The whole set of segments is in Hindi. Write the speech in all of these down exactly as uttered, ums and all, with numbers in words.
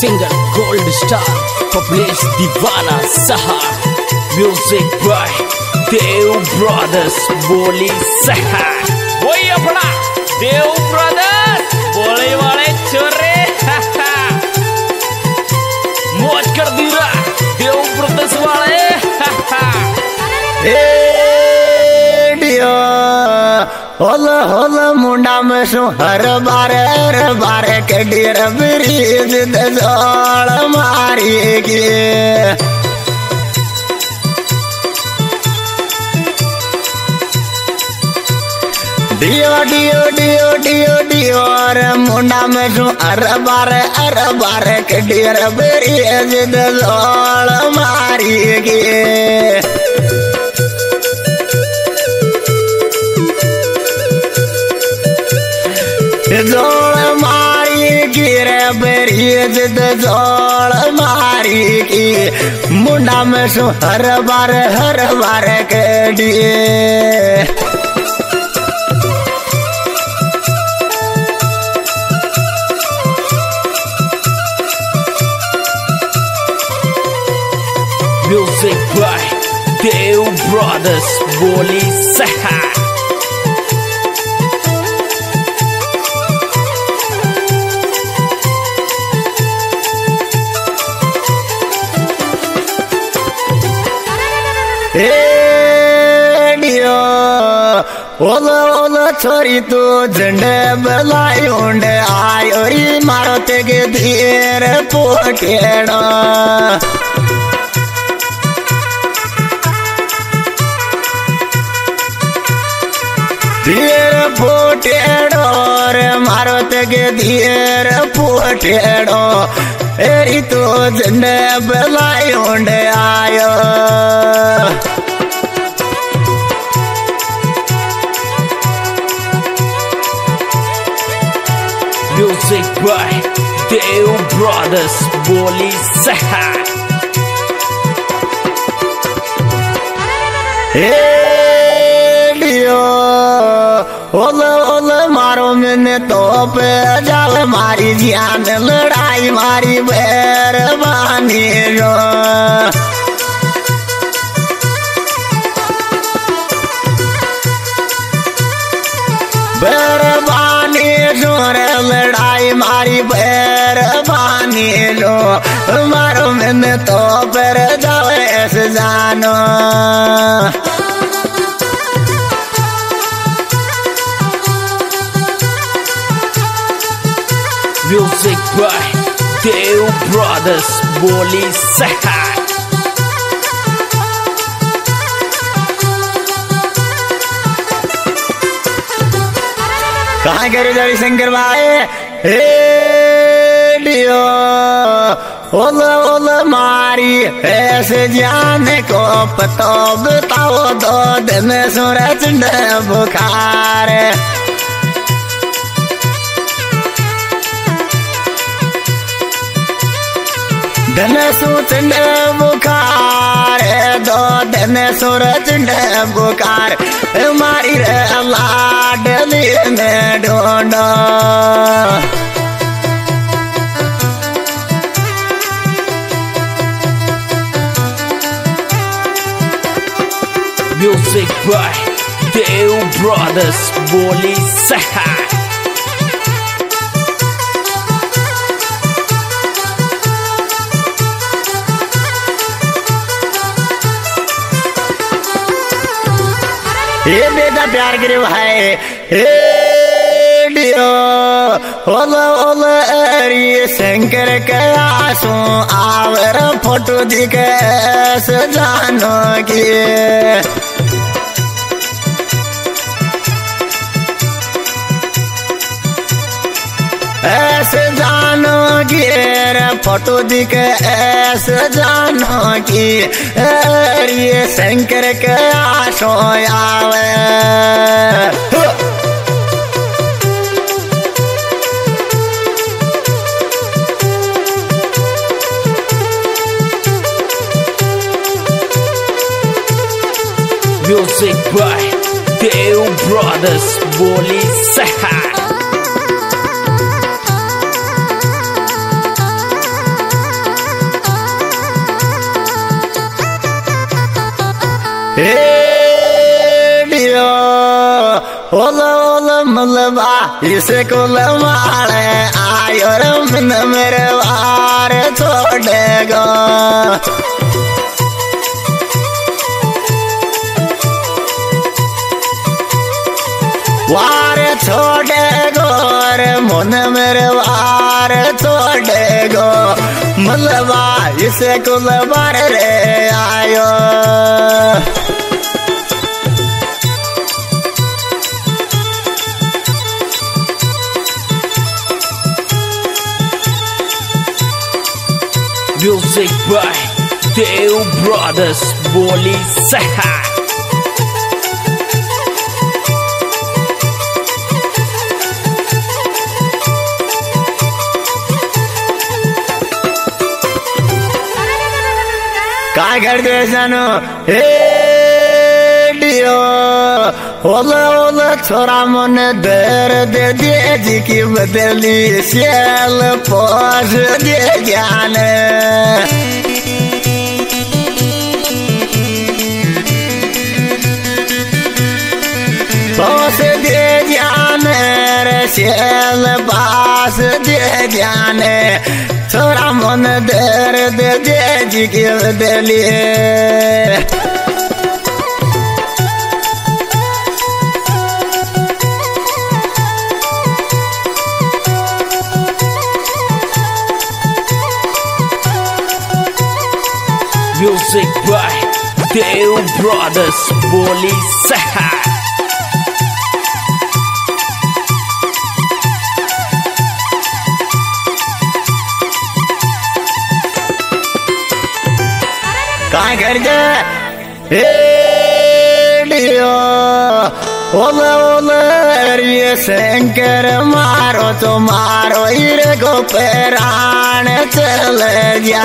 सिंगर गोल्ड स्टार पब्लिश दीवाना सहा म्यूजिक बाय देव ब्रदर्स बोली सहा वही अपना देव ब्रदर्स बोले वाले चोरे मौज कर दिया देव ब्रदर्स वाले होला होला मुंडा में सु हर बार हर बार के डेर ब्रीज जोड़ मारी के डियो डियो डियो डियो डियो रे मुंडा में सु हर बार हर बार के डेर ब्रीज जोड़ मारी के जोड़ मारी की रे ब्रीज जोड़ मारी की मुंडा में सु हर बार हर बार के दिए म्यूजिक बाय देव ब्रदर्स बोली सहा ओला ओला छोरी तू झंडे बलाई उंडे आयो री मारो तेगे धीर पोटेड़ो धीर पोटेड़ो रे मारो तेगे धीर पोटेड़ो एरी तू झंडे बलाई उंडे आयो म्यूजिक बाय देव ब्रदर्स बोली सहा ओला ओला मारो मैंने तो पे जाल मारी जान लड़ाई मारी बैरबानी रो बैरबानी जोर लड़ाई मारी बैरबानी लो मारो मैंने तो पर जावे ऐसे जानो म्यूजिक बाय देव ब्रदर्स बोली सहा कहाँ करे जड़ी शंकर भाई रेडियो ओला ओला मारी ऐसे जाने को पतो बताओ दो दिन सूरज बुखार दिन सूचंड बुखार दो दिन सूरज बुखार मारी रे लाडली ने ढूंढो म्यूजिक बाय देव ब्रदर्स बोली सहा ये बेटा प्यार करे भाई रेडियो ओला ओला अरे शंकर के आंसू आवर फोटो दिखे सजानो की ऐसे जानो की फोटो दिखे ऐसे जानो की अरे शंकर के आंसू आवे म्यूजिक बाय देव ब्रदर्स बोली सहा डियो ओला ओला मलबा इसे को लमाड़े आयो रमन मेरे वार छोड़ेगा वार छोड़ेगो रे मन मेरे वार छोड़ेगो मलबा इसे कुल बार रे आयो Music by Deo Brothers बोली सहा का कर दे जानो हे डियो ओला ओला छोरा मन दर दे दे जी की बदली शेल पोस दे ज्ञान पोस दे ज्ञान रे शेल पास दे ज्ञान छोरा मन दर दे दे जी की बदली Music by Deo Brothers बोली सहा का कर दे हे डियो ओला ओला ये शंकर मारो तो मारो इरे को पैरान चले जा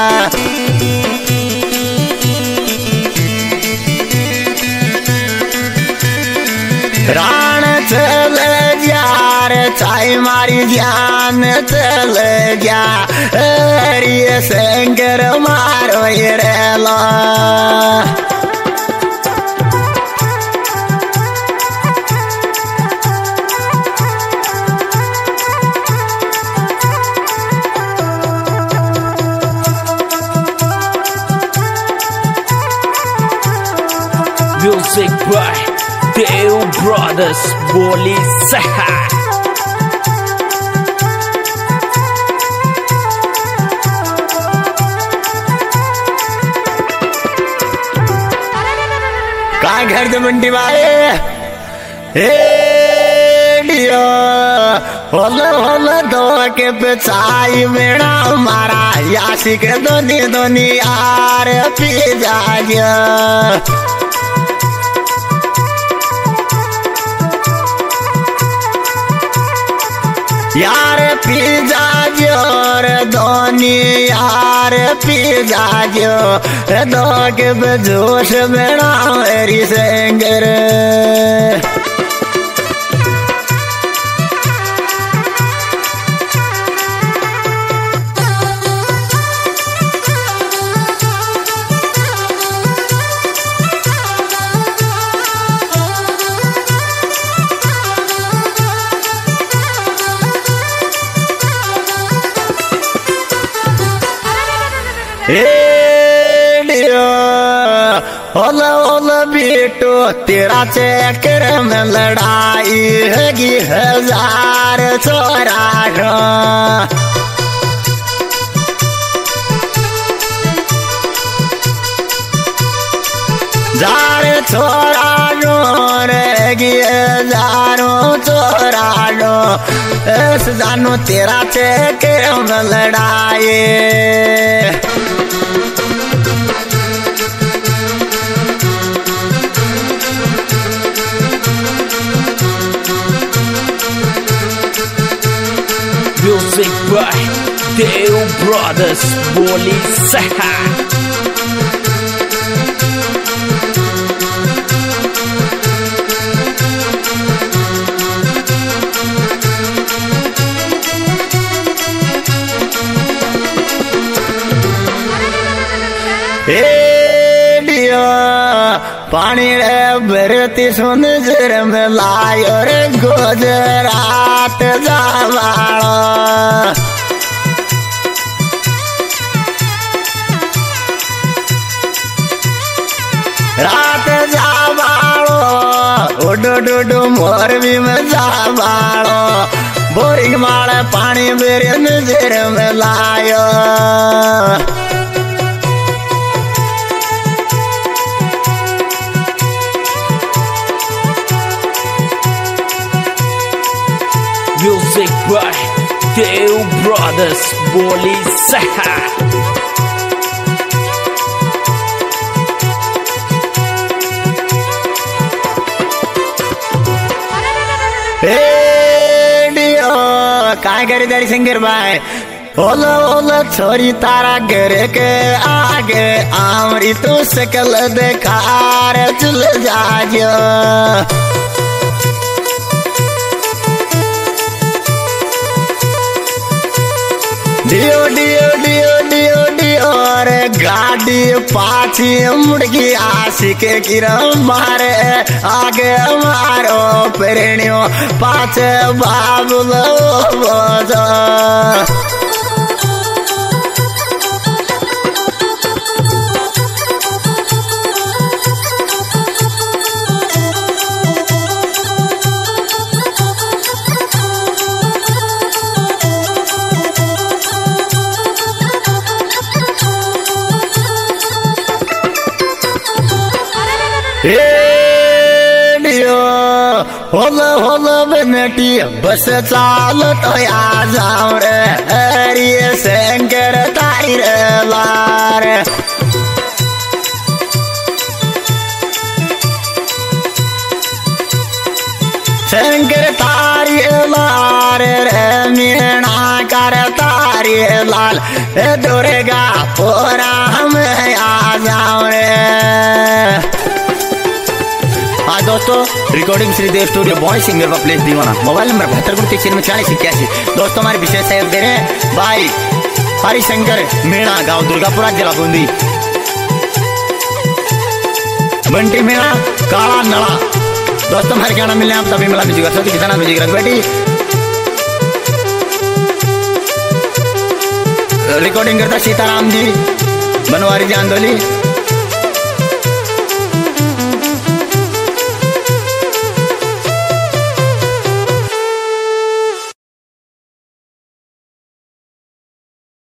राण चले जा रे चाय मारी जान चले जा ये शंकर मारो इरे ला Music by Deo Brothers बोली सहा का घर दे मंडी वाले हे डियो होला होला दो के बेचाई मेरा मारा यासी के दोनी दोनी यार पी जाया यार पी जाजो रे दोनी यार पी जाजो दो के बेजोश बेड़ा मेरी सेंगर ओला ओला बेटो तेरा चक्कर में लड़ाई हैगी हजार छोरा जार छोरा रो रहेगी हजारों छोरा रो ऐस जानो तेरा चक्कर में लड़ाई Music by Deo Brothers बोली सहा पानी रे भरती सुन सिर में लायो रे गुजरात जावालो रात जावालो उडो डुडो मोरबी में जावालो बोरिंग मारे पानी मेरे नजर में लायो Music by Dev Brothers Boli Saha. काय करे दारी सिंगर भाई ओलो ओलो छोरी तारा घर के आगे आमरी तू सकल देखार चल जाजो डियो डियो डियो डियो डियो रे गाड़ी पाछी मुड़की आशिक किरम मारे आगे मारो प्रेणियों पाछे बाबुलो बोझो होलो होलो बेनटी बस चाल तो आ जाऊं रे हरि शंकर तारी रे लार शंकर तारी लार रे मीणा कर तारी लाल दुर्गा पूरा हम आ जाऊं रे हाँ दोस्तों recording Shridev studio boy singer का प्लेस दीवाना मोबाइल नंबर बहत्तर गुण तिरसठ में चालीस इक्यासी। दोस्तों हमारे विशेष सहयोग दे रहे हैं भाई हरिशंकर मीणा गांव दुर्गापुरा जिला बूंदी बंटी मीणा काला नला। दोस्तों हमारे गाना मिलने आप तभी मिला म्यूजिक कर कितना म्यूजिक रख बेटी रिकॉर्डिंग करता सीताराम जी बनवारी जी आंदोली